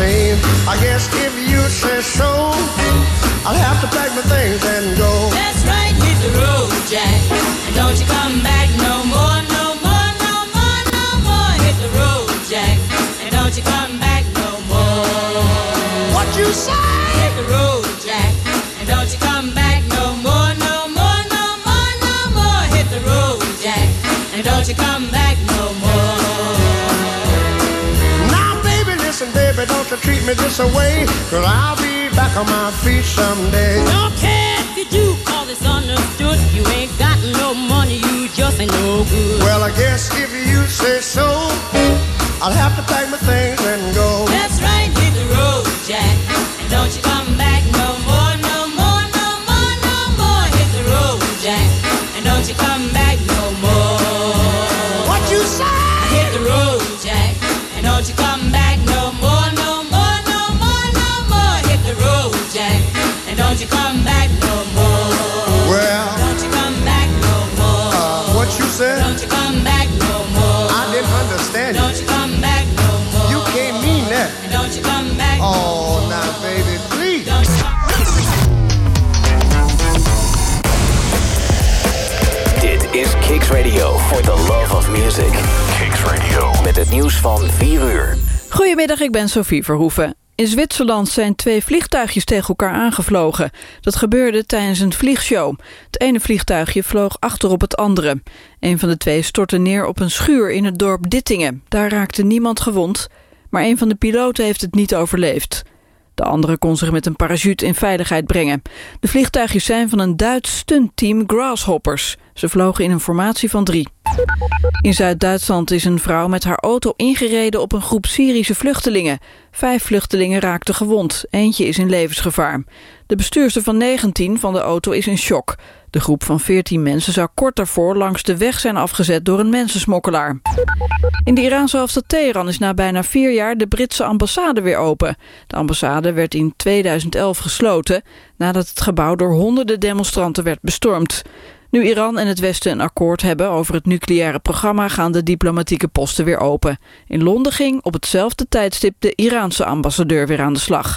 same. I guess if you say so, I'll have to pack my things and go. That's right, hit the road, Jack. And don't you come back no more, no more, no more, no more. Hit the road, Jack. And don't you come back no more. What you say? Hit the road, Jack. And don't you come back no more, no more, no more, no more. Hit the road, Jack. And don't you come back no more. Now, baby, listen, baby, don't you treat me this way, 'cause I'll be back on my feet someday. Don't care if you do, call this understood. You ain't got no money, you just ain't no good. Well, I guess if you say so, I'll have to pack my things and go. That's right, hit the road, Jack. And don't you come back no more, no more, no more, no more. Hit the road, Jack. And don't you come back no more. What you say? Hit the road, Jack. And don't you come back no more, no more, no more, no more. Hit the road, Jack. And don't you come back no more. Well, don't you come back no more. What you said? Don't you come back no more. I didn't understand. Don't you come back no more. You can't mean that. And don't you come back no more. Oh, now, baby, please. Don't you Dit is Kicks Radio for the love of music. Kicks Radio. Met het nieuws van 4 uur. Goedemiddag, ik ben Sophie Verhoeven. In Zwitserland zijn 2 vliegtuigjes tegen elkaar aangevlogen. Dat gebeurde tijdens een vliegshow. Het ene vliegtuigje vloog achter op het andere. Een van de 2 stortte neer op een schuur in het dorp Dittingen. Daar raakte niemand gewond, maar een van de piloten heeft het niet overleefd. De andere kon zich met een parachute in veiligheid brengen. De vliegtuigjes zijn van een Duits stuntteam Grasshoppers. Ze vlogen in een formatie van 3. In Zuid-Duitsland is een vrouw met haar auto ingereden op een groep Syrische vluchtelingen. 5 vluchtelingen raakten gewond. Eentje is in levensgevaar. De bestuurster van 19 van de auto is in shock. De groep van 14 mensen zou kort daarvoor langs de weg zijn afgezet door een mensensmokkelaar. In de Iraanse hoofdstad Teheran is na bijna 4 jaar de Britse ambassade weer open. De ambassade werd in 2011 gesloten nadat het gebouw door honderden demonstranten werd bestormd. Nu Iran en het Westen een akkoord hebben over het nucleaire programma gaan de diplomatieke posten weer open. In Londen ging op hetzelfde tijdstip de Iraanse ambassadeur weer aan de slag.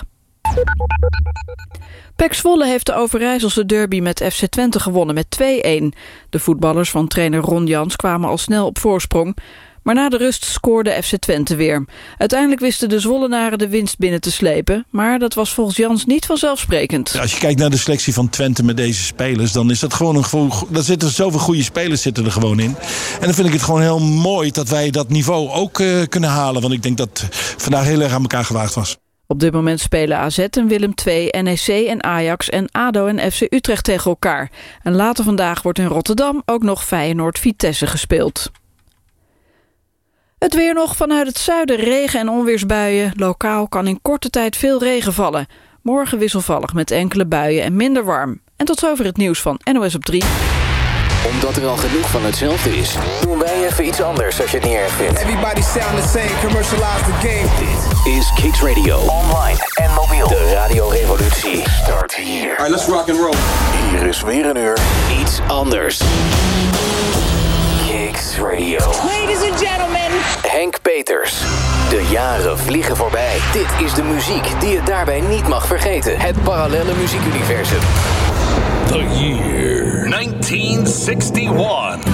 PEC Zwolle heeft de Overijsselse derby met FC Twente gewonnen met 2-1. De voetballers van trainer Ron Jans kwamen al snel op voorsprong, maar na de rust scoorde FC Twente weer. Uiteindelijk wisten de Zwollenaren de winst binnen te slepen, maar dat was volgens Jans niet vanzelfsprekend. Als je kijkt naar de selectie van Twente met deze spelers, dan is dat gewoon daar zitten zoveel goede spelers zitten er gewoon in. En dan vind ik het gewoon heel mooi dat wij dat niveau ook kunnen halen, want ik denk dat het vandaag heel erg aan elkaar gewaagd was. Op dit moment spelen AZ en Willem II, NEC en Ajax en ADO en FC Utrecht tegen elkaar. En later vandaag wordt in Rotterdam ook nog Feyenoord-Vitesse gespeeld. Het weer nog vanuit het zuiden, regen- en onweersbuien. Lokaal kan in korte tijd veel regen vallen. Morgen wisselvallig met enkele buien en minder warm. En tot zover het nieuws van NOS op 3. Omdat er al genoeg van hetzelfde is, doen wij even iets anders als je het niet erg vindt. Everybody sound the same, commercialize the game. Dit is Kicks Radio. Online en mobiel. De radiorevolutie start hier. Alright, let's rock and roll. Hier is weer een uur iets anders. Kicks Radio. Ladies and gentlemen. Henk Peters. De jaren vliegen voorbij. Dit is de muziek die je daarbij niet mag vergeten. Het parallelle muziekuniversum. The year 1961.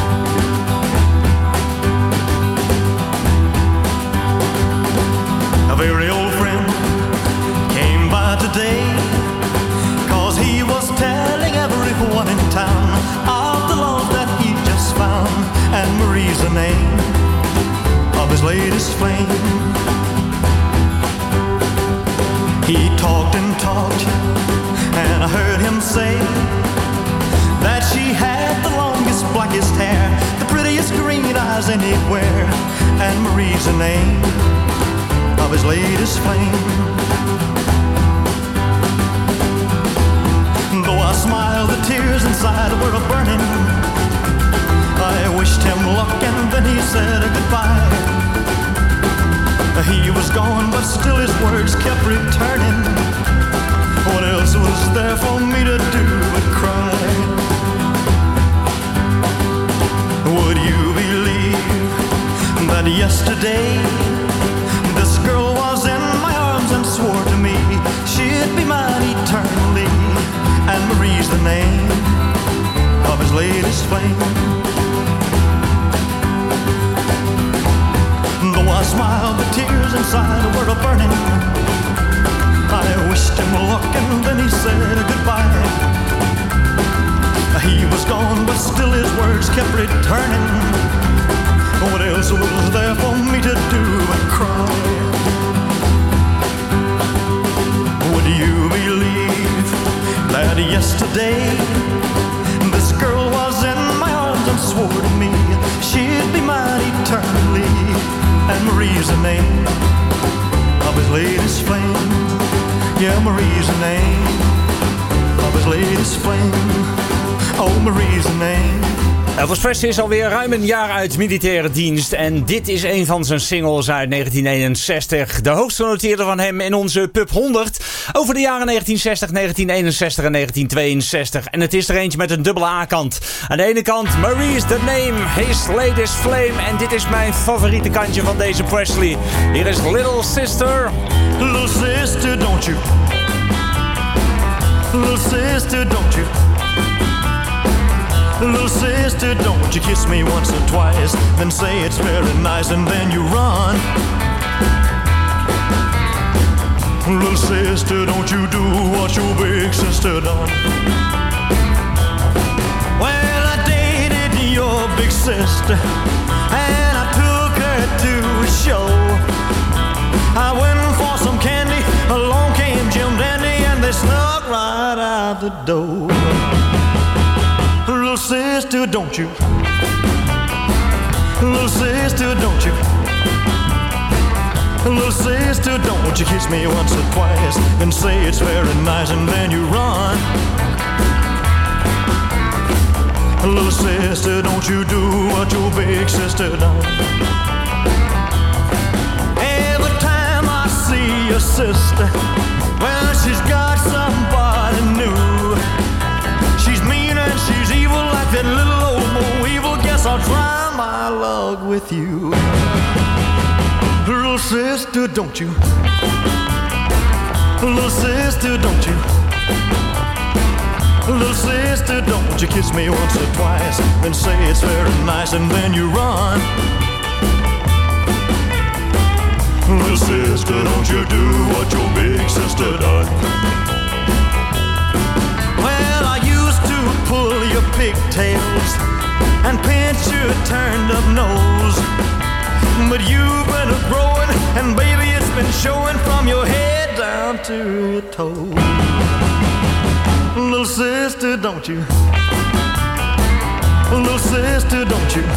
A very old friend came by today, 'cause he was telling everyone in town of the love that he just found. And Marie's the name of his latest flame. He talked and talked, and I heard him say that she had the longest, blackest hair, the prettiest green eyes anywhere. And Marie's the name of his latest flame. Though I smiled, the tears inside were a-burning. I wished him luck and then he said goodbye. He was gone, but still his words kept returning. What else was there for me to do but cry? Would you believe that yesterday this girl was in my flame. Though I smiled, the tears inside were a-burning. I wished him luck and then he said goodbye. He was gone, but still his words kept returning. What else was there for me to do but cry? Would you believe that yesterday this girl was in my arms and swore to me she'd be mine eternally? And Marie's the name of his latest flame. Yeah, Marie's the name of his latest flame. Oh, Marie's the name. Elvis Presley is alweer ruim een jaar uit militaire dienst. En dit is een van zijn singles uit 1961. De hoogste genoteerde van hem in onze Pub 100. Over de jaren 1960, 1961 en 1962. En het is er eentje met een dubbele A-kant. Aan de ene kant Marie's the Name, his latest flame. En dit is mijn favoriete kantje van deze Presley. Hier is Little Sister. Little sister, don't you? Little sister, don't you? Little sister, don't you kiss me once or twice, then say it's very nice and then you run. Little sister, don't you do what your big sister done. Well, I dated your big sister and I took her to a show. I went for some candy, along came Jim Dandy and they snuck right out the door. Little sister, don't you? Little sister, don't you? Little sister, don't you kiss me once or twice and say it's very nice and then you run. Little sister, don't you do what your big sister done. Every time I see your sister, well, she's got somebody new. She's mean and she's evil like that little old Bo Evil. Guess I'll try my luck with you. Little sister, don't you? Little sister, don't you? Little sister, don't you kiss me once or twice, then say it's very nice and then you run. Little sister, don't you do what your big sister done. Well, I used to pull your pigtails and pinch your turned up nose, but you've been growing and baby it's been showing from your head down to your toes. Little sister, don't you? Little sister, don't you?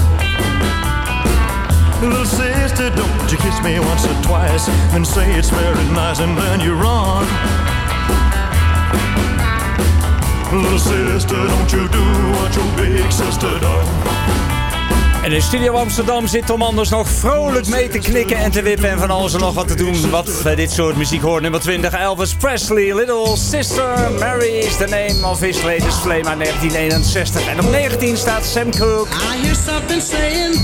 Little sister, don't you kiss me once or twice and say it's very nice and then you run. Little sister, don't you do what your big sister done. En in Studio Amsterdam zit Tom Anders nog vrolijk mee te knikken en te wippen en van alles en nog wat te doen wat bij dit soort muziek hoort. Nummer 20, Elvis Presley, Little Sister, Mary is the name of his latest flame uit 1961. En op 19 staat Sam Cooke. I hear something saying,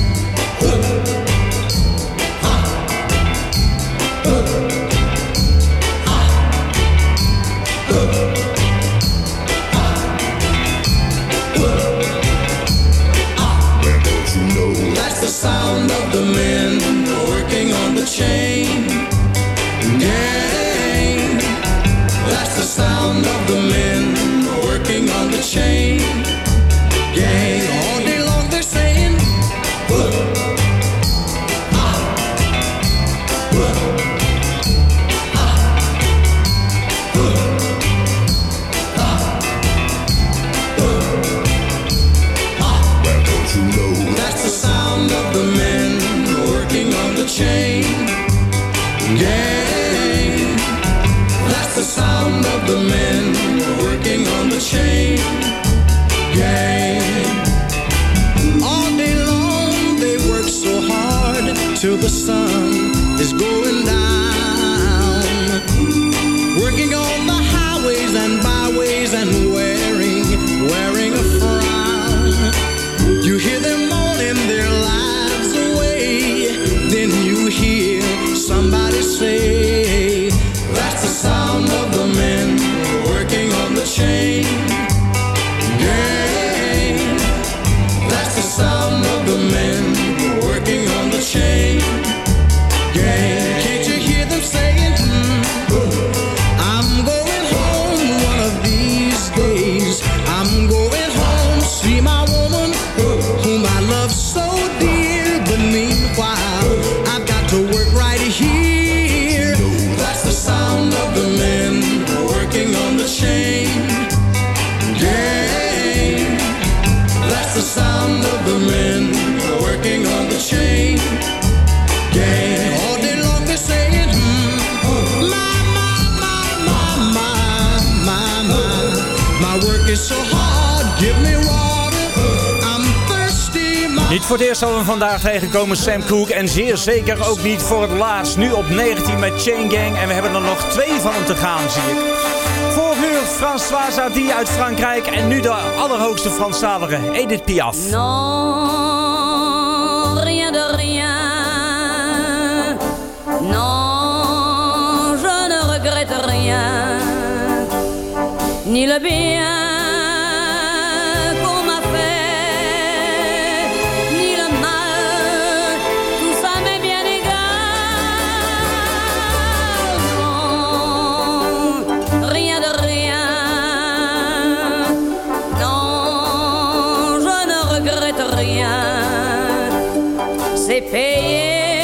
that's the sound of the men working on the chain gang. That's the sound of the men working on the chain gang. All day long they're saying, that's the sound of the men working on the chain gang. That's the sound of the men working on the chain gang. All day long they work so hard till the sun is going down, working on the highways and byways and wearing a frown. You hear them moaning their lives away, then you hear somebody say, that's the sound of the men working on the chain gang. Niet voor het eerst zal we vandaag tegenkomen Sam Cooke. En zeer zeker ook niet voor het laatst. Nu op 19 met Chain Gang. En we hebben er nog 2 van hem te gaan, zie ik. Vorig uur Françoise Hardy uit Frankrijk. En nu de allerhoogste Franstalige Edith Piaf. Non, rien de rien. Non, je ne regrette rien. Ni le bien qu'on m'a fait, ni le mal, tout ça m'est bien égal. Non, rien de rien. Non, je ne regrette rien. C'est payé.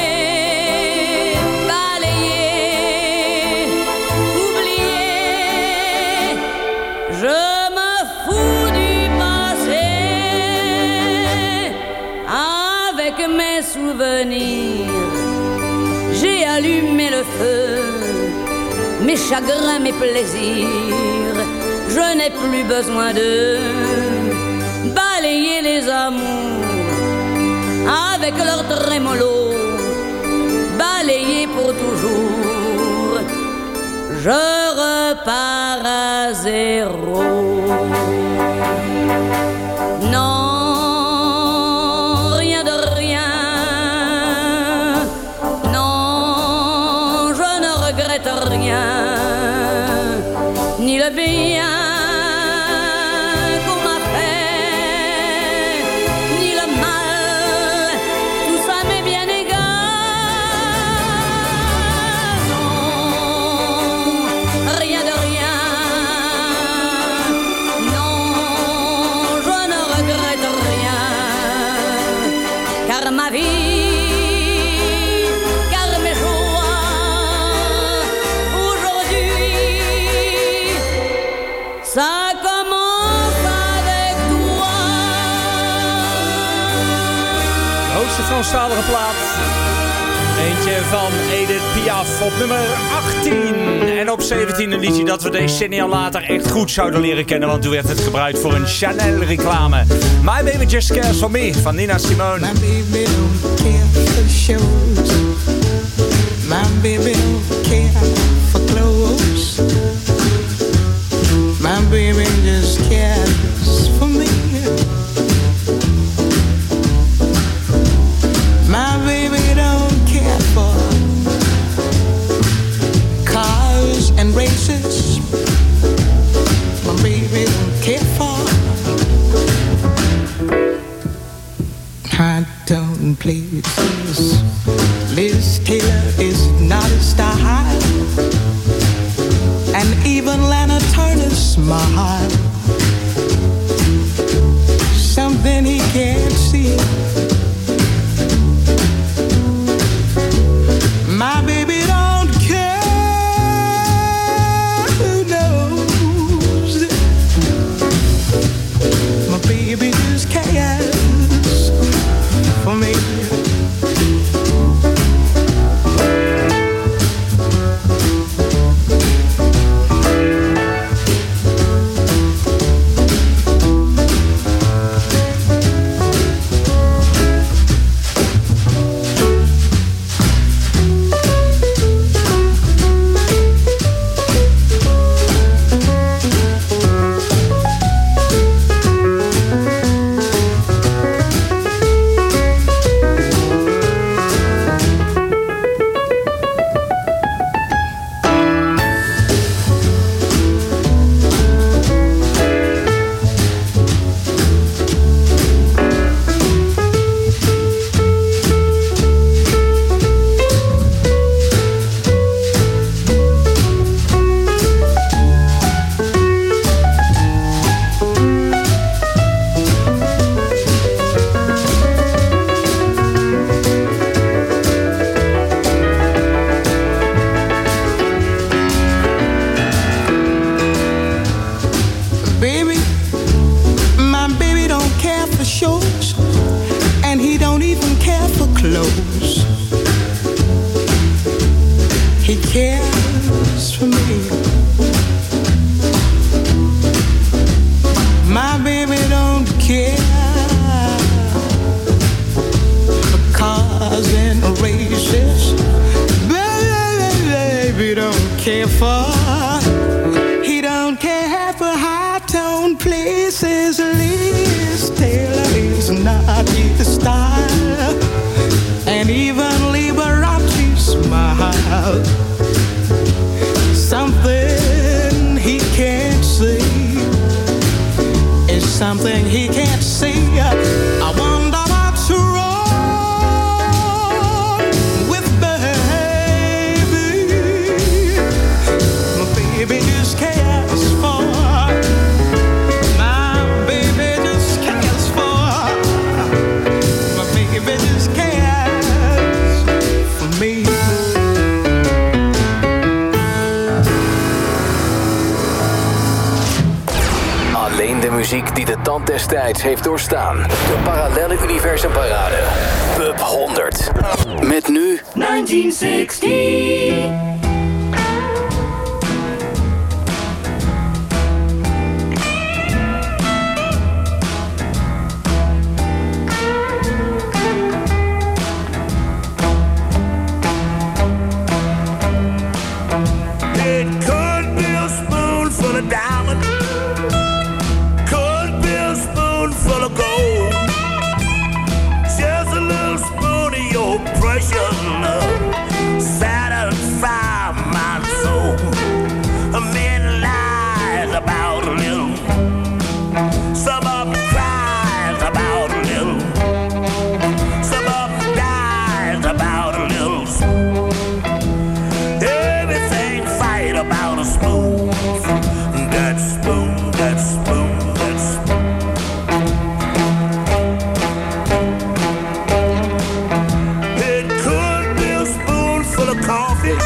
J'ai allumé le feu, mes chagrins, mes plaisirs. Je n'ai plus besoin de balayer les amours avec leur trémolo, balayer pour toujours. Je repars à zéro. Non. Rien, ni le bien qu'on m'a fait, ni le mal, tout ça m'est bien égal. Non, rien de rien. Non, je ne regrette rien, car ma vie, ça commence avec toi. De hoogste Franstalige plaat. Eentje van Edith Piaf op nummer 18. En op 17 een liedje dat we decennia later echt goed zouden leren kennen. Want toen werd het gebruikt voor een Chanel reclame. My Baby Just Cares For Me van Nina Simone. My baby don't care for shows. My baby don't care for clothes. My baby just cares for me. My baby don't care for cars and races. My baby don't care for high tone places. Liz Taylor is not a style. And even Lana Turner's smile, something he can't see. My baby don't care who knows. My baby just cares for me. He cares for me. My baby don't care care for. He don't care for high-tone places. Liz Taylor is not his style, and even Liberace smile. Something he can't see is something he can't see. I wonder what's wrong with baby. My baby just cares for. My baby just cares for. My baby just cares for me. Alleen de muziek die de tand des tijds heeft doorstaan. De Parallelle Universum Parade. Pub 100. Met nu 1960. It could be a spoonful of diamond, could be a spoonful of gold. Just a little spoon of your precious love, satisfy my soul. A man lies about a little, some of them cries about a little, some of them dies about a little. Everything fight about a spoon. That spoon, that spoon, that spoon. It could be a spoonful of coffee,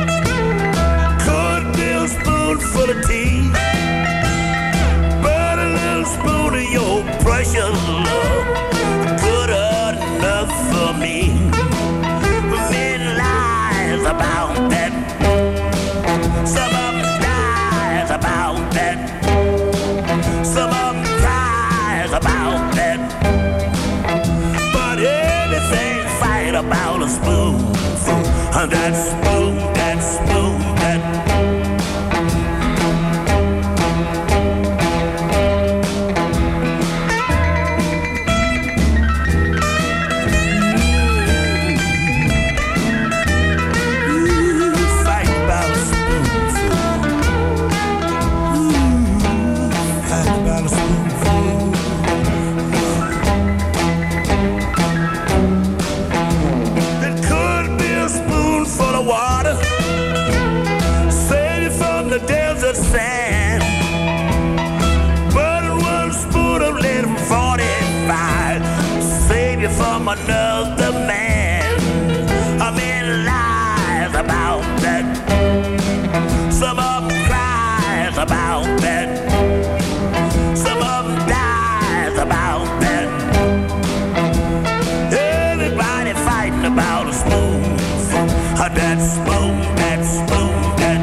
could be a spoonful of tea, but a little spoon of your precious love, good enough for me. Men lies about that, some of them dies about that, some of them cries about that, but everything fight about a spoon. That spoon, that spoon, that. Fight about a spoonful. Fight about a spoonful. It could be a spoonful of water, save it from the desert sand. But in one spoon of lead from 45, save you from another man. A man lies about that, some of them cries about that, some of them dies about that. Everybody fighting about a spoon. That spoon, that spoon, that.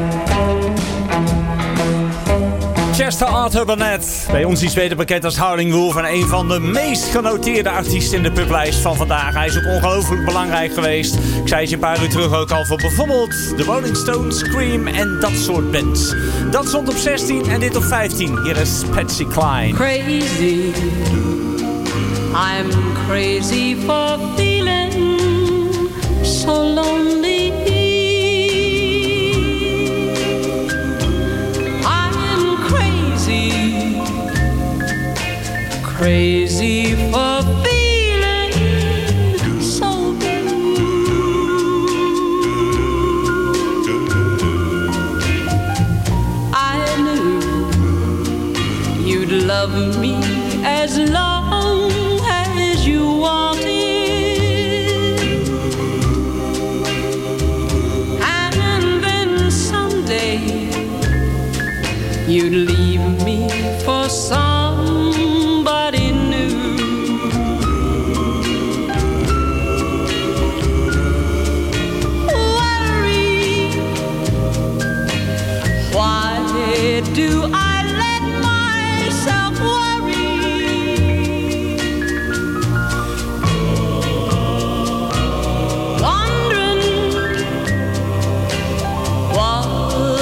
Chester Arthur Burnett, bij ons iets beter bekend als Howling Wolf en een van de meest genoteerde artiesten in de publijst van vandaag. Hij is ook ongelooflijk belangrijk geweest. Ik zei het je een paar uur terug ook al voor bijvoorbeeld de Rolling Stones, Scream en dat soort bands. Dat stond op 16 en dit op 15. Hier is Patsy Cline. Crazy, I'm crazy for feeling so lonely. I'm crazy, crazy for feeling so blue. I knew you'd love me as long as you wanted, and then someday you'd leave me for somebody new. Worry, why do I let myself worry? Wondering what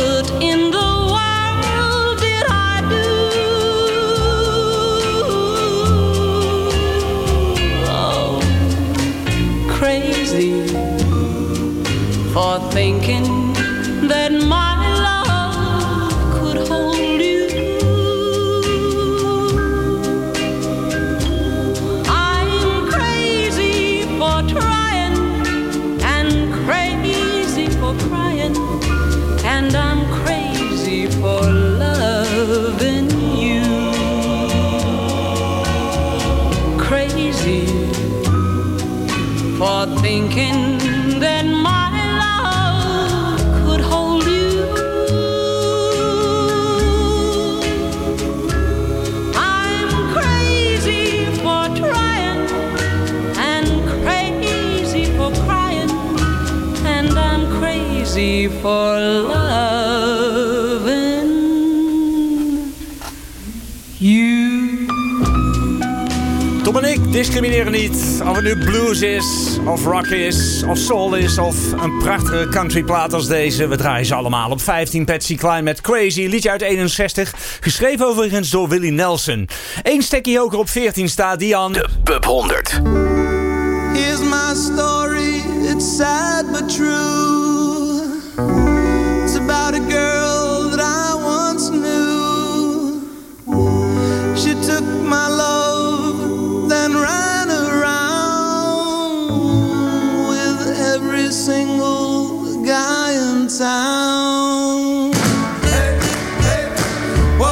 discrimineren niet of het nu blues is, of rock is, of soul is, of een prachtige countryplaat als deze. We draaien ze allemaal. Op 15 Patsy Cline met Crazy, liedje uit 61. Geschreven overigens door Willie Nelson. Eén stekje hoger op 14 staat Dion. De Pub 100. Here's my story, it's sad but true. It's about a girl that I once knew. She took my love, then ran around with every single guy in town. Hey, hey, whoa,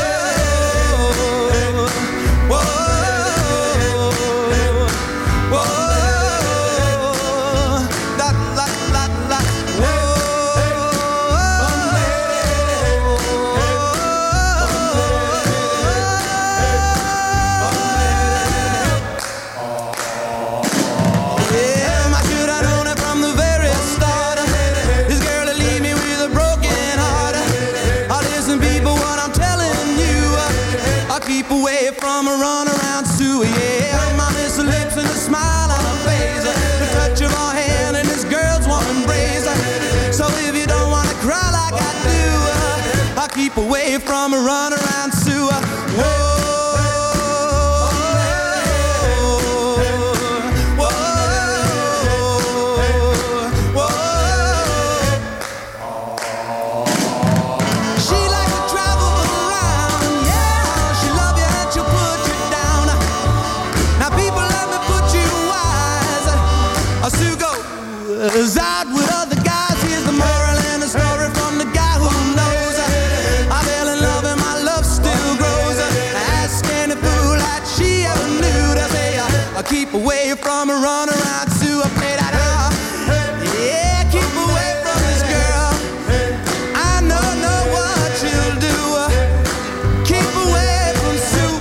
whoa, whoa, la la la la, yeah, I should have known it from the very start. This girl will leave me with a broken heart. Listen, people, what I'm telling you, I'll keep away from a runaround Sue. Yeah, I miss her lips and a smile on her face, the touch of her hand and this girl's warm embrace. So if you don't wanna cry like I do, I'll keep away from a runaround Sue. Whoa. She likes to travel around, yeah. She love you and she'll put you down. Now people, let me put you wise. Sue goes out with other guys. Here's the moral and the story from the guy who knows. I fell in love and my love still grows. Ask any fool that she ever knew to say, I'll keep away from a runaround Sue. I play that out. Yeah, keep away from this girl. I know what you'll do. Keep away from Sue.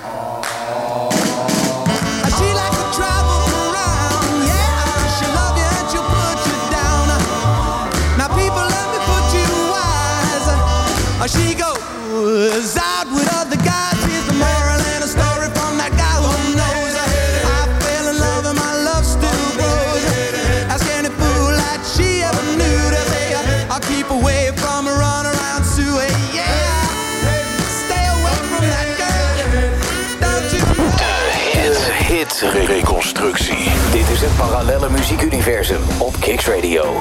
She likes to travel around, yeah. She'll love you and she'll put you down. Now people, let me put you wise. She goes out with other guys. Here's the moral and a story from that guy who knows. I fell in love and my love still grows. Ask any fool that she ever knew to say, I'll keep away from a runaround Sue. Yeah, stay away from that girl. Don't you know? De hit-reconstructie. Dit is het parallelle muziekuniversum op Kicks Radio.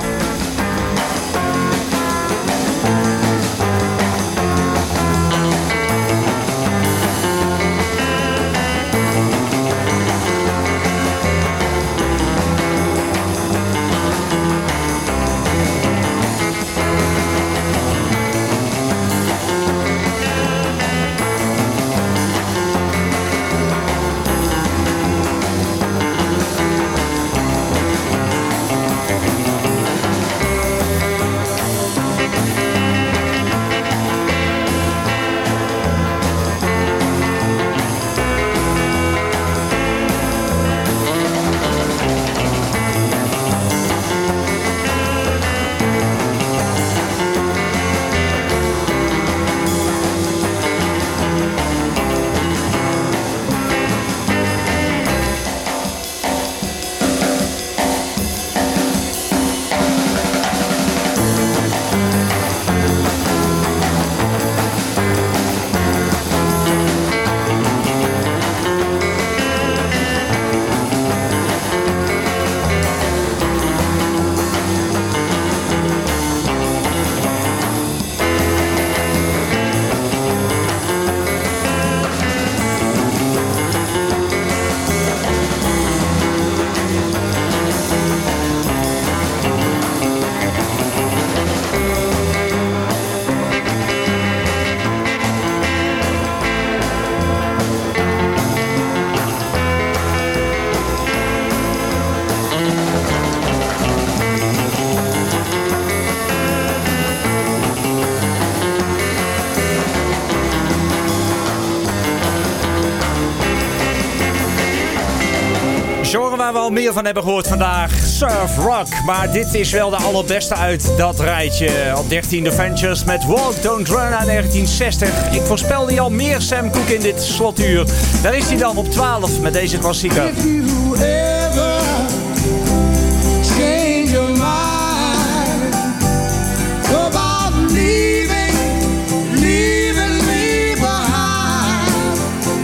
waar we al meer van hebben gehoord vandaag. Surf Rock. Maar dit is wel de allerbeste uit dat rijtje. Op 13 The Ventures met Walk Don't Run uit 1960. Ik voorspelde je al meer Sam Cooke in dit slotuur. Daar is hij dan op 12 met deze klassieker. If you ever change your mind about leaving me behind,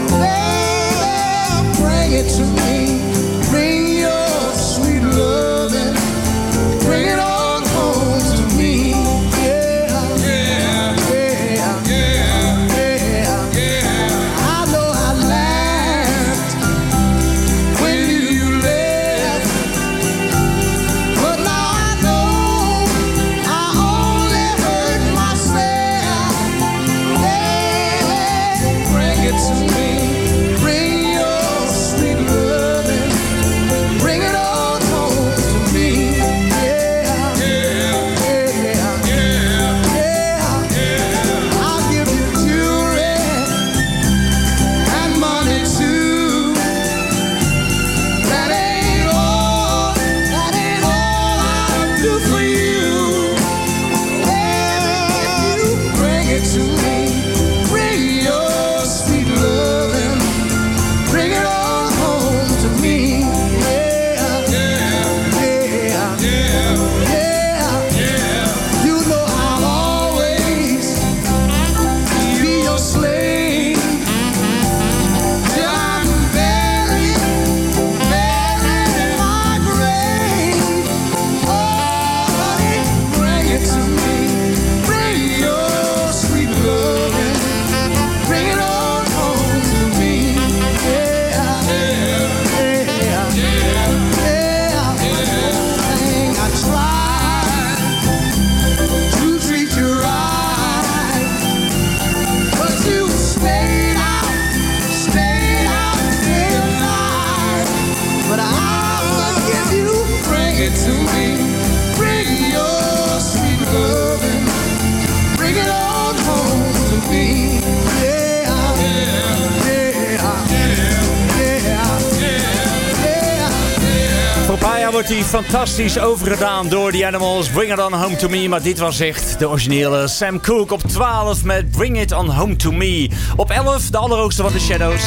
then bring it to me. Bring your sweet loving. Bring it on home to me. Yeah, yeah, yeah, yeah, yeah, yeah. I know I laughed when you left, but now I know I only hurt myself. Yeah, bring it to me. Bring your sweet loving. Bring it on home to me. Yeah, yeah, yeah, yeah, yeah. I'll give you jewelry and money too. That ain't all I'll do for you. If you bring it to me, bring your sweet loving, bring it on home to me. Yeah, yeah, yeah, yeah. You know I'll always be your slave. Till I'm buried in my grave. Oh, honey, bring it to me. Bring your sweet loving. Bring it on home to me. Yeah, yeah, yeah, yeah. I tried to treat you right, but you stayed out night. But I'll forgive you. Bring it to me. Bring your sweet loving. Bring it on home to me. Yeah, yeah, yeah, yeah. Voor een paar jaar wordt hij fantastisch overgedaan door The Animals. Bring It On Home To Me. Maar dit was echt de originele Sam Cooke. Op 12 met Bring It On Home To Me. Op 11 de allerhoogste van de Shadows.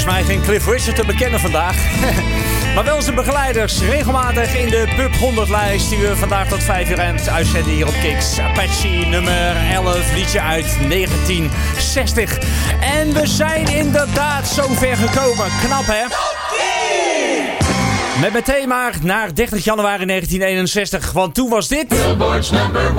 mij geen Cliff Richard te bekennen vandaag. Maar wel zijn begeleiders. Regelmatig in de Pub 100 lijst die we vandaag tot 5 uur eind uitzenden hier op Kicks. Apache nummer 11, liedje uit 1960. En we zijn inderdaad zo ver gekomen. Knap, hè? Met meteen maar naar 30 januari 1961. Want toen was dit... Billboard's number 1.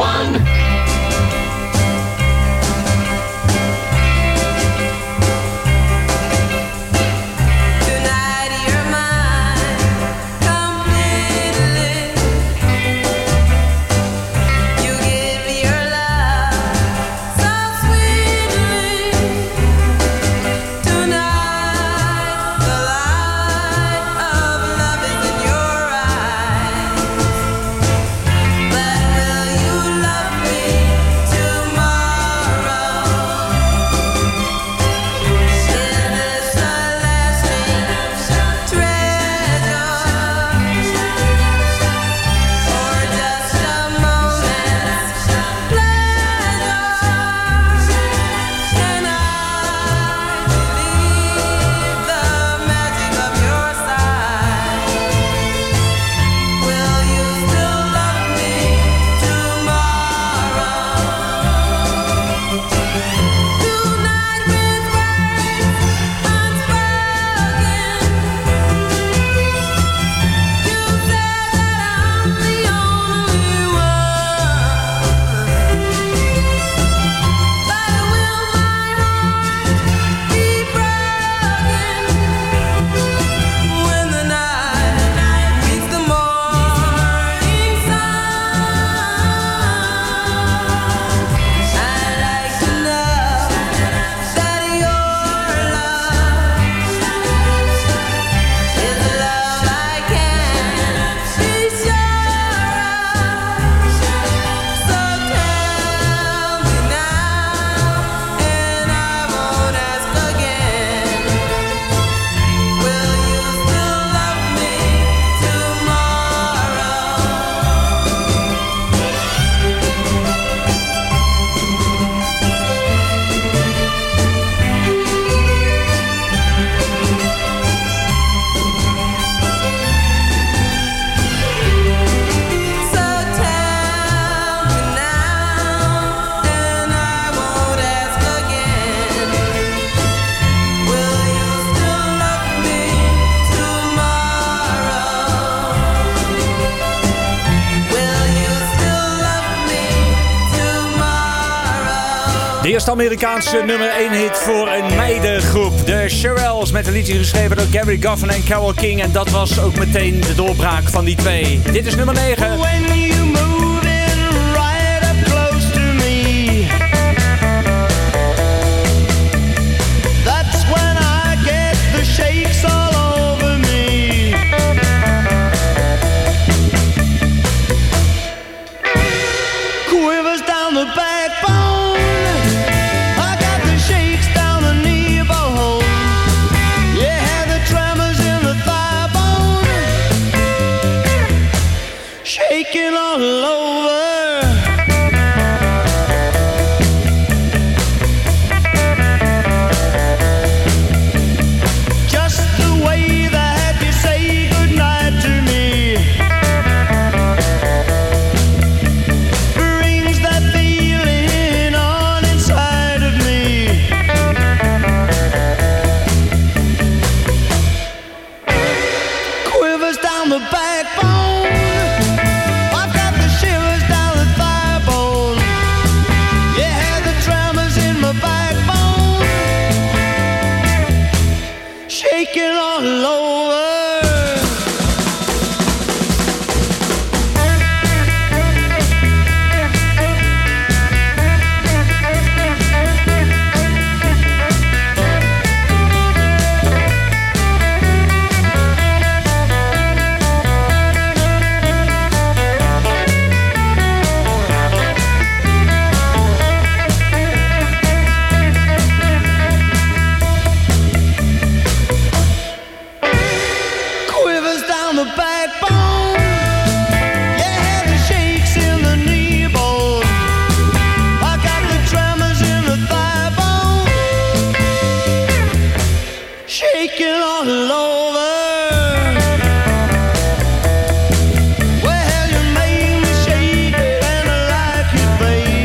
De eerste Amerikaanse nummer 1 hit voor een meidengroep. De Shirelles met een liedje geschreven door Gary Goffin en Carole King. En dat was ook meteen de doorbraak van die twee. Dit is nummer 9. When you move in right up close to me, that's when I get the shakes all over me. Quivers down the backbone. Shaking all over. Just the way that you say goodnight to me brings that feeling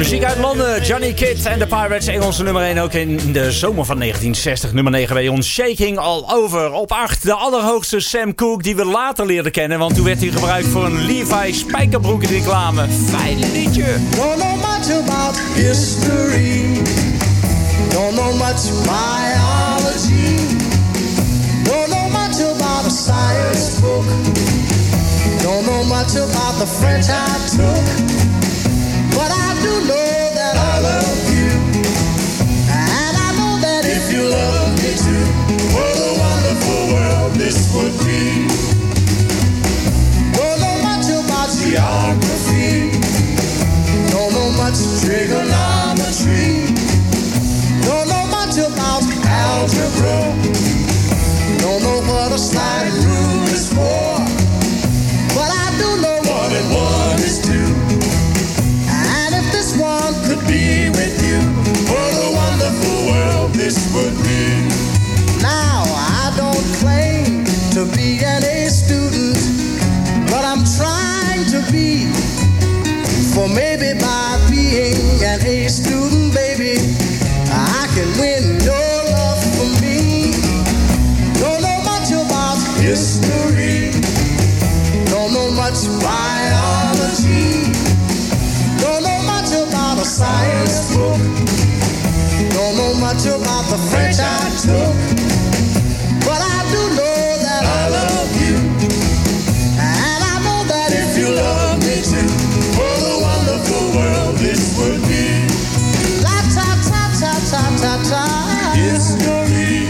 Muziek uit Londen, Johnny Kidd en de Pirates, Engelse nummer 1 ook in de zomer van 1960. Nummer 9 bij ons, Shaking All Over. Op 8 de allerhoogste Sam Cooke die we later leerden kennen, want toen werd hij gebruikt voor een Levi spijkerbroek reclame. Fijn liedje. Don't know much about history. Don't know much biology. Don't know much about a science book. Don't know much about the French I took. But I do know that I love you. And I know that if you love me too, what a wonderful world this would be. Don't know much about geography. Don't know much trigonometry. Don't know much about algebra. Don't know what a sliding rule is for. But I do know 1 and 1 is 2. And if this one could be with you, what a wonderful world this would be. Now I don't claim to be an A student, but I'm trying to be. For maybe by being an A student, baby, I can win your love for me. Don't know much about history. Don't know much biology. Don't know much about a science book. Don't know much about the French I took. But I do know that I love you. And I know that if you love me too, what a wonderful world this would be. La ta ta ta ta ta ta. History.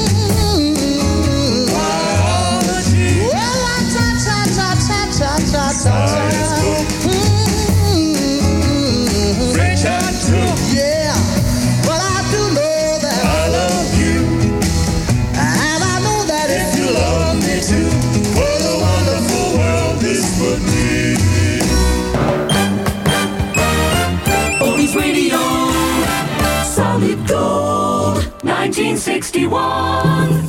Biology. Well, la ta ta ta ta ta ta ta. Science book. French I took. Yeah, but I do know that I love you. And I know that if you love me too, what a wonderful world this would be. Oldies Radio, Solid Gold, 1961.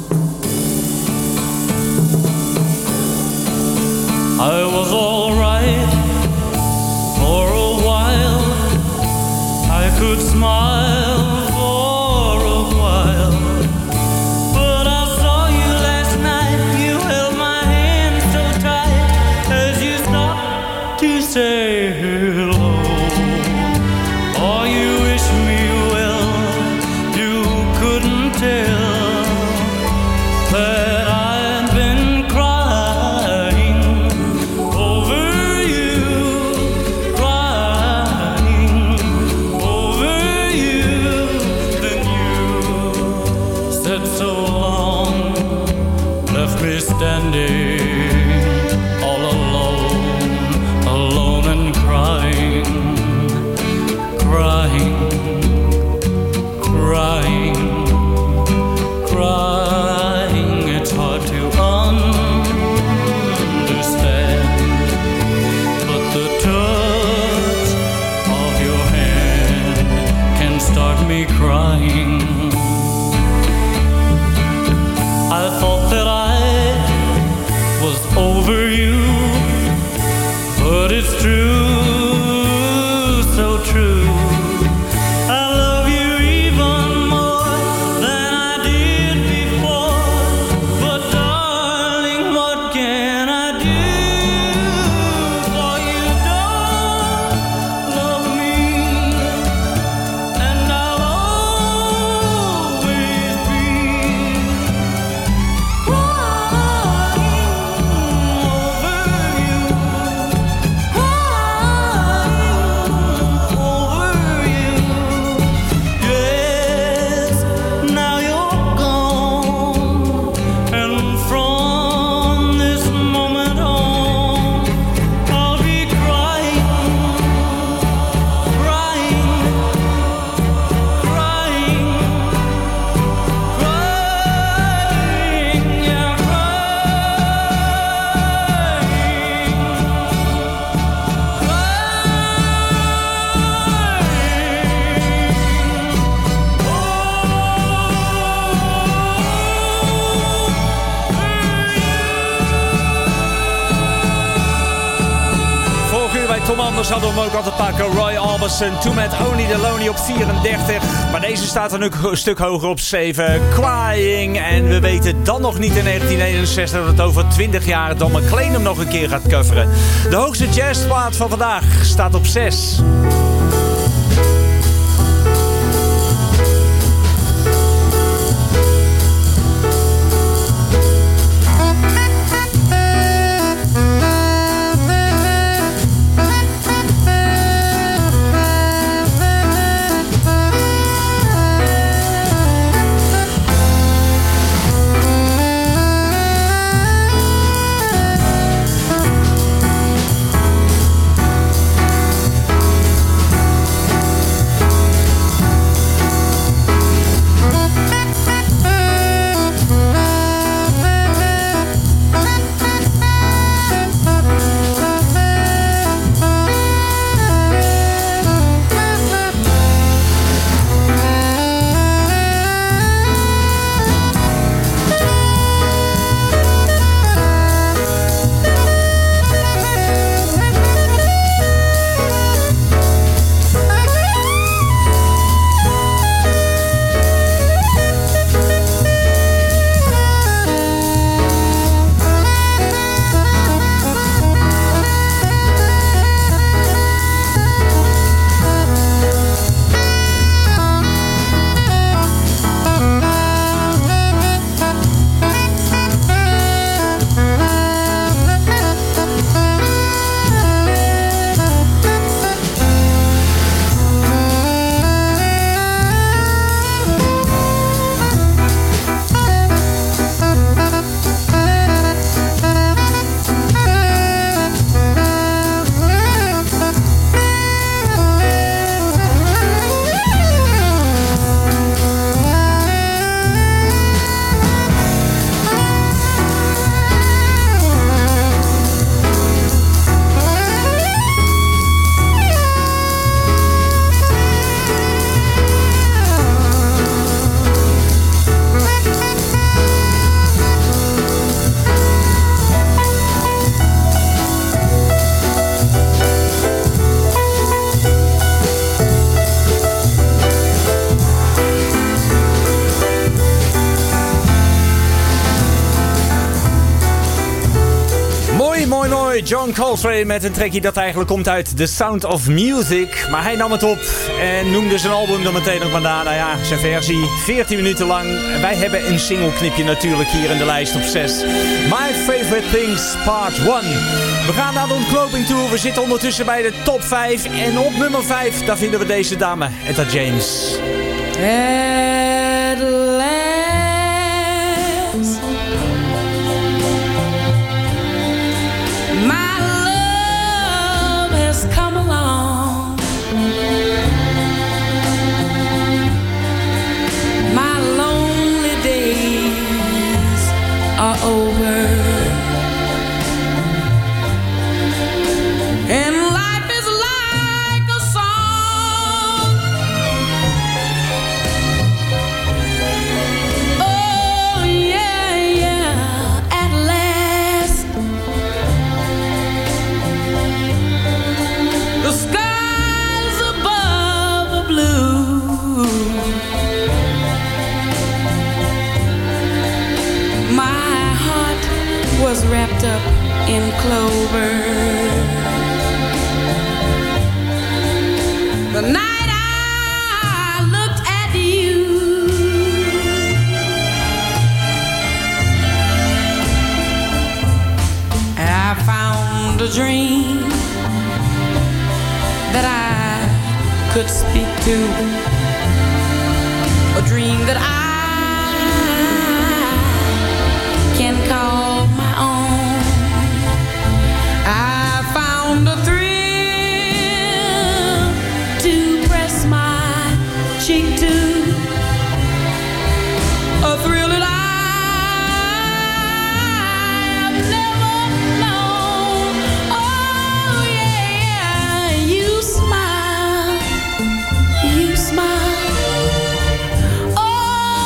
I was all right for a while. I could smile for a while. But I saw you last night. You held my hand so tight as you stopped to say hello. Oh, you wish me well. You couldn't tell that I'd been crying over you, crying over you. Then you said so long, left me standing all alone, alone and crying, crying, crying, crying. It's hard to understand, but the touch of your hand can start me crying. I thought that I was over you, but it's true, so true. I love you even more than I did before. But darling, what can I do? For you don't love me, and I'll always be crying over you, crying anders hadden we hem ook altijd pakken. Roy Orbison, Too Mad Only the Lonely op 34. Maar deze staat dan ook een stuk hoger op 7. Crying. En we weten dan nog niet in 1961 dat het over 20 jaar Don McLean hem nog een keer gaat coveren. De hoogste jazzplaat van vandaag staat op 6. John Coltrane met een trackje dat eigenlijk komt uit The Sound of Music. Maar hij nam het op en noemde zijn album er meteen ook maar na. Nou ja, zijn versie 14 minuten lang. Wij hebben een singleknipje natuurlijk hier in de lijst op 6. My Favorite Things Part 1. We gaan naar de ontknoping toe. We zitten ondertussen bij de top 5. En op nummer 5, daar vinden we deze dame, Etta James. At last, my love has come along. My lonely days are over, and life is like a song. Oh yeah, yeah, at last the skies above are blue. My heart was wrapped up in clover the night I looked at you. I found a dream that I could speak to, a dream that I can call my own. I found a thrill to press my cheek to, a thrill that I've never known. Oh yeah, you smile, you smile. Oh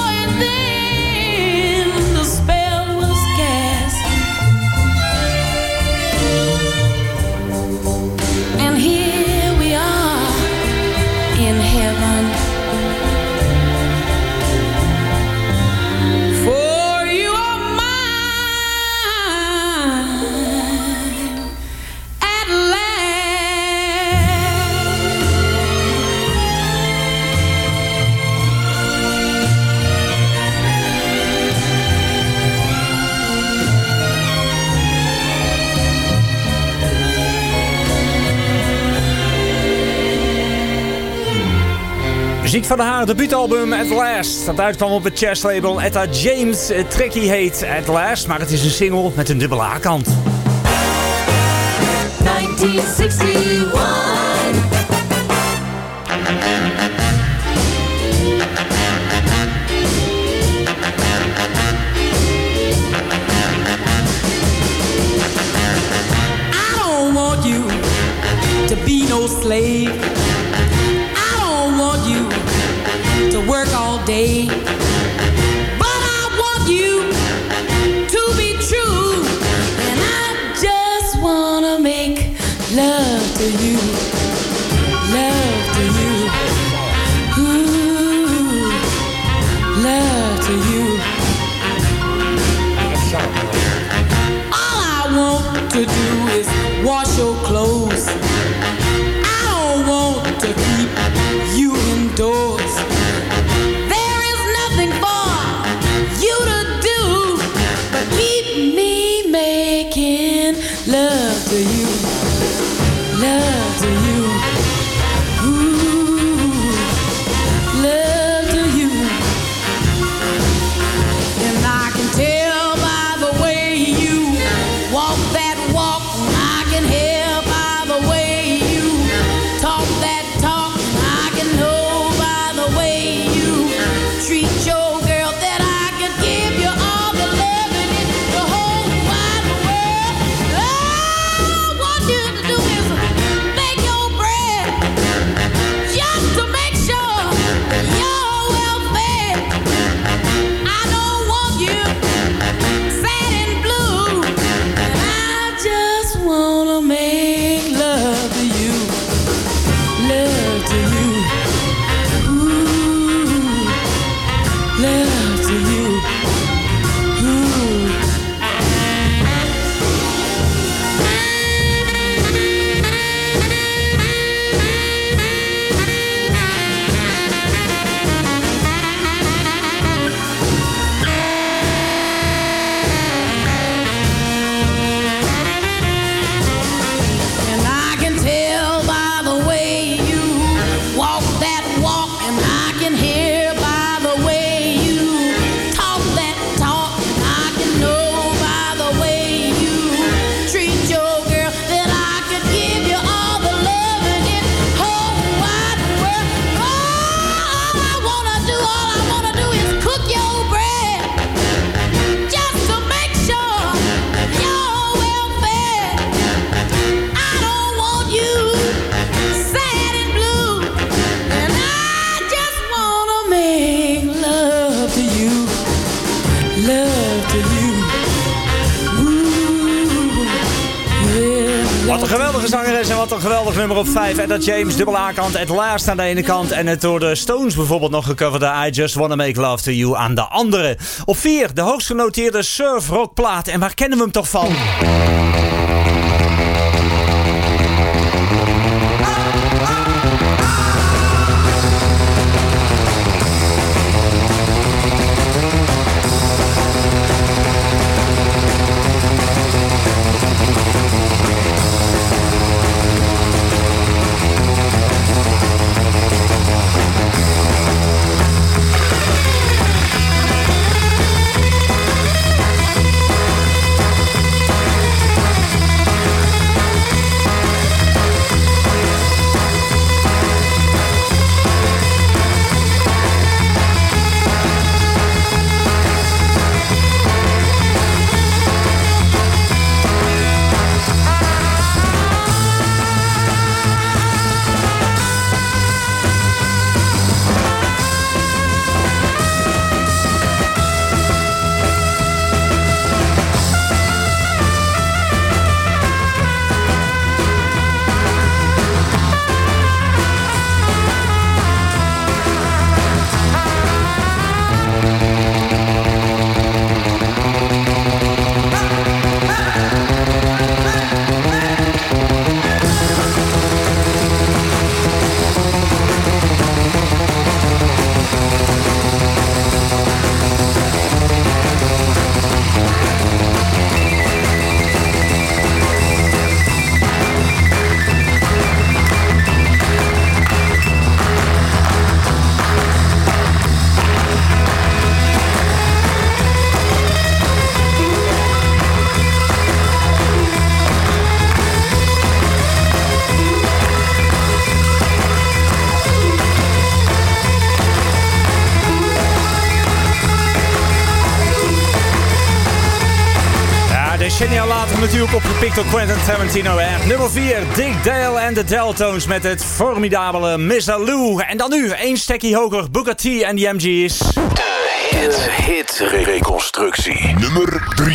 heaven. For you are mine at Muziek van haar debuutalbum At Last. Dat uitkwam op het chesslabel Etta James. Het trackie heet At Last, maar het is een single met een dubbele A-kant. 1961. I don't want you to be no slave. I don't want you to work all day. But I want you to be true. And I just wanna make love to you. Love to you. Ooh, love to you. All I want to do is wash your clothes. I don't want to keep you indoors. There is nothing for you to do but keep me making love to you. Love to you. Ooh, love to you. And I can tell by the way you walk that walk, and I can hear by the way you talk that talk, and I can know by the way you treat your girl that I could give you all the love in the whole wide world. All I want you to do is make your bread, just to make sure that you're well fed. I don't want you sad and blue, and I just wanna make love to you. Love to you. Ooh, love to you. Ooh. And I can tell by the way you walk that walk, and I can hear by the way you talk that talk, and I can know by the way you treat your girl that I could give you all the love in this whole wide world. All I wanna do is cook your bread, just to make sure you're well fed. I don't want you sad and blue, and I just wanna make love to you. Love to you. Ooh, yeah. Wat een geweldige zangeres en wat een geweldig nummer op 5. Etta James, dubbele A-kant, At Last aan de ene kant. En het door de Stones bijvoorbeeld nog gecoverde I Just Wanna Make Love to You aan de andere. Op 4, de hoogst genoteerde surf-rockplaat. En waar kennen we hem toch van? decennia later natuurlijk opgepikt door Quentin Tarantino. Hè? Nummer 4, Dick Dale en de Deltones met het formidabele Mr. Lou. En dan nu, 1 stekkie hoger, Booker T en de MG's. De hit-reconstructie. Nummer 3.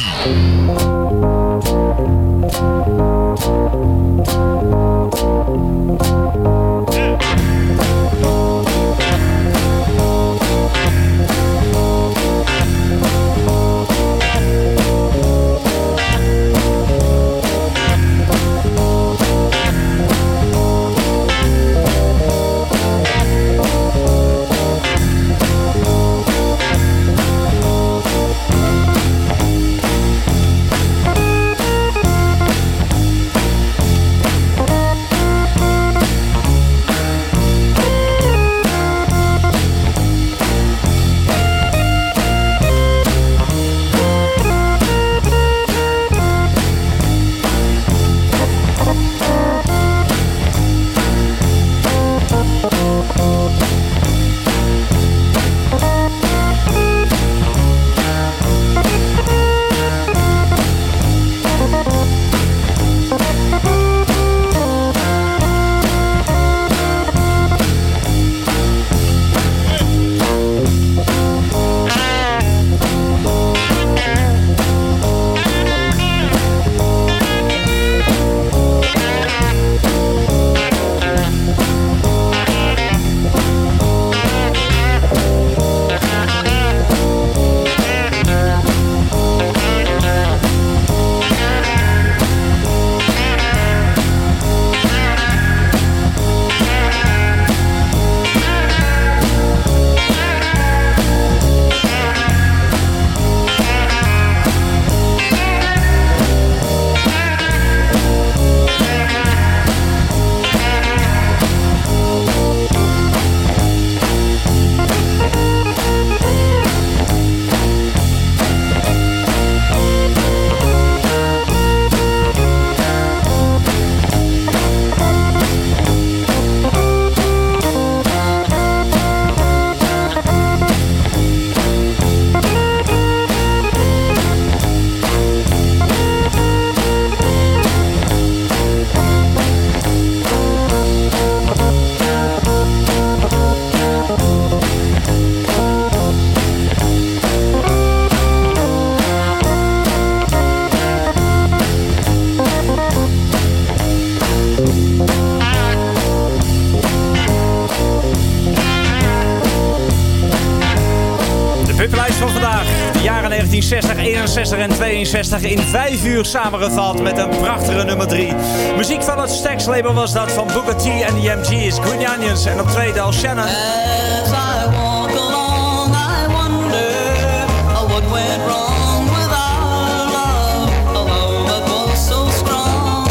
Hitlijst van vandaag. De jaren 1960, 61 en 62 in 5 uur samengevat met een prachtige nummer 3. Muziek van het Stax label was dat van Booker T en the MG's, Green Onions en op 2 Del Shannon. As I walk along, I wonder what went wrong with our love, a love that was so strong.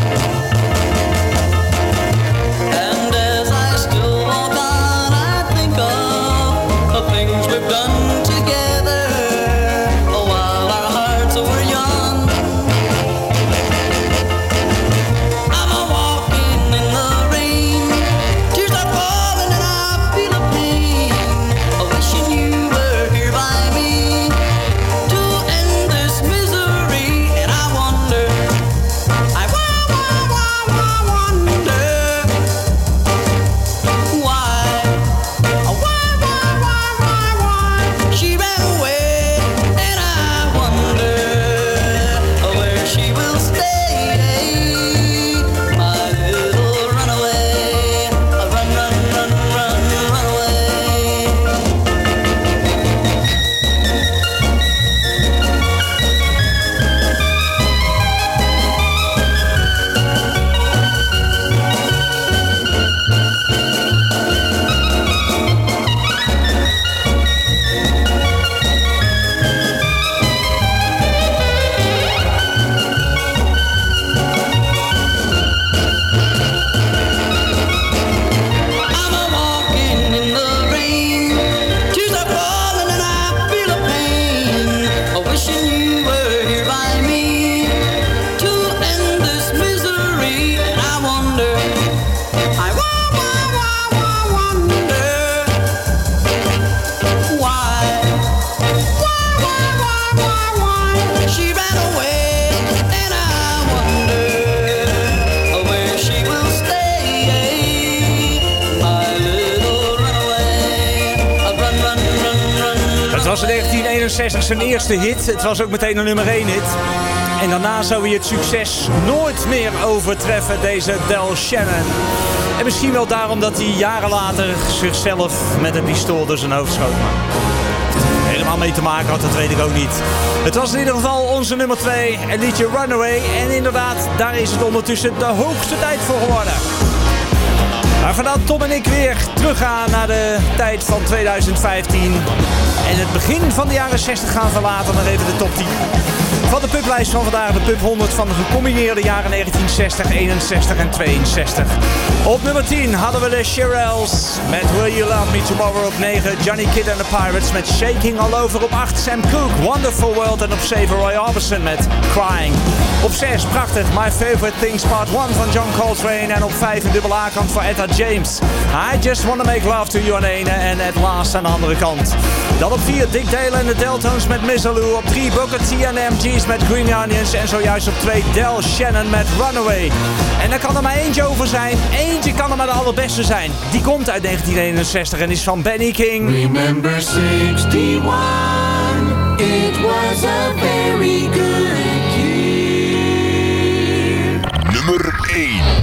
And as I still walk on, I think of the things we've done together while our hearts were young. I'm a walking in the rain, tears are falling and I feel a pain. in 1961 zijn eerste hit. Het was ook meteen een nummer 1 hit. En daarna zou hij het succes nooit meer overtreffen, deze Del Shannon. En misschien wel daarom dat hij jaren later zichzelf met een pistool door zijn hoofd schoot. Helemaal mee te maken had, dat weet ik ook niet. Het was in ieder geval onze nummer 2, het liedje Runaway. En inderdaad, daar is het ondertussen de hoogste tijd voor geworden. Maar vandaar Tom en ik weer teruggaan naar de tijd van 2015. En het begin van de jaren 60 gaan verlaten. Dan even de top 10 van de publijst van vandaag. De pub 100 van de gecombineerde jaren 1960, 61 en 62. Op nummer 10 hadden we de Shirelles met Will You Love Me Tomorrow. Op 9 Johnny Kidd and the Pirates met Shaking All Over. Op 8 Sam Cooke, Wonderful World. En op 7 Roy Orbison met Crying. Op 6 prachtig My Favorite Things Part 1 van John Coltrane. En op 5 een dubbele A-kant voor Etta James. I Just Wanna Make Love to You aan de ene en At Last aan de andere kant. Dan op 4 Dick Dale en de Deltones met Missalou. Op 3 Booker T en de MG's met Green Onions. En zojuist op 2 Del Shannon met Runaway. En er kan er maar eentje over zijn. Eentje kan er maar de allerbeste zijn. Die komt uit 1961 en is van Benny King. Remember 61, it was a very good year. Nummer 1.